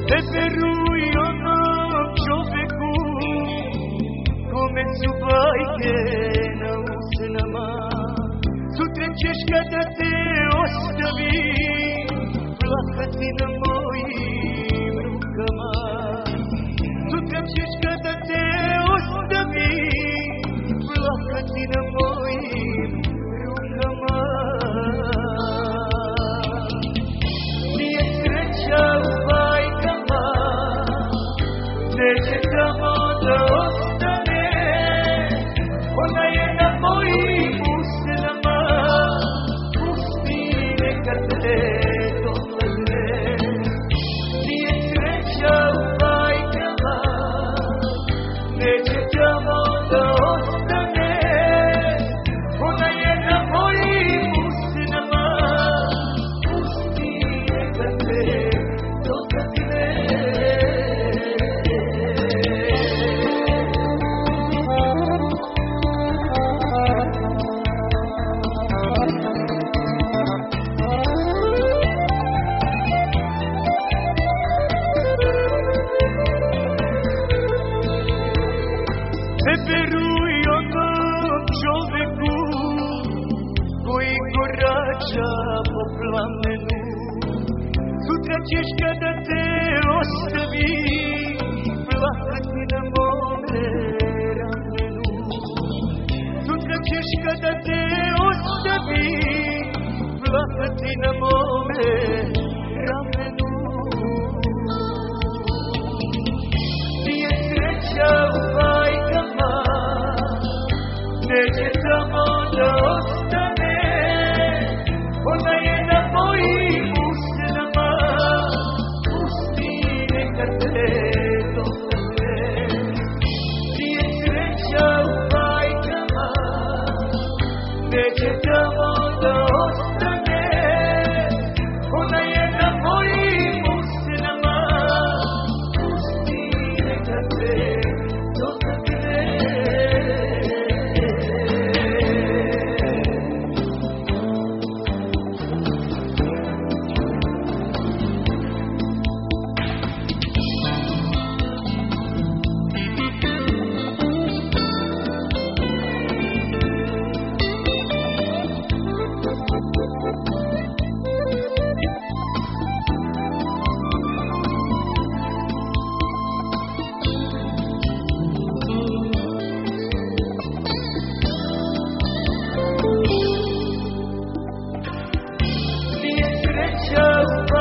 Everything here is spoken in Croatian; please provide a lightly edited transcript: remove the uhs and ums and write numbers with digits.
Ne veruj onom čoveku kome su bajke na usnama. Sutra ćeš kada te ostavi plakati na mojim rukama. Sutra ćeš kada te ostavi plakati na mojim rukama. Nije sreća u bajkama, neće tamo da ostane. Ona je na mojim usnama, pusti neka te dopadne. Nije sreća u bajkama, neće tamo da ostane. Ona je na mojim usnama, pusti neka te dopadne. Ne veruj onom čoveku koji korača po plamenu. Sutra ćeš kada te ostavi plakati na mome ramenu. Sutra ćeš kada te ostavi plakati na mome ramenu. Nije sreća u bajkama, neće tamo da ostane. Ona je na mojim usnama, pusti neka te dopadne. Nije sreća u bajkama, neće tamo da ostane. Ona je na mojim usnama, pusti neka te dopadne. Nije sreća u